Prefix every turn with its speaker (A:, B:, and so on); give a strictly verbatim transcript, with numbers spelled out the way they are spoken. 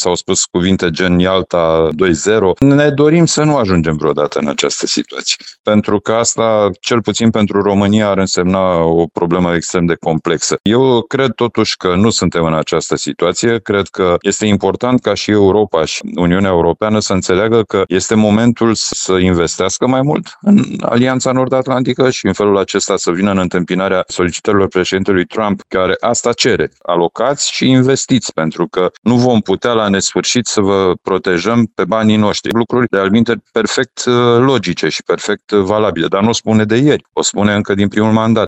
A: s-au spus cuvinte gen Ialta doi zero. Ne dorim să nu ajungem vreodată în această situație, pentru că asta, cel puțin pentru România, ar însemna o problemă extrem de complexă. Eu cred totuși că nu suntem în această situație. Cred că este important ca și Europa și Uniunea Europeană să înțeleagă că este momentul să investească mai mult în Alianța Nord-Atlantică și în felul acesta să vină în întâmpinarea solicitărilor președintelui Trump, care asta cere. Alocați și investiți, pentru că nu vom putea la nesfârșit să vă protejăm pe banii noștri. Lucruri de altminteri perfect logice și perfect valabile, dar nu o spune de ieri, o spune încă din primul mandat.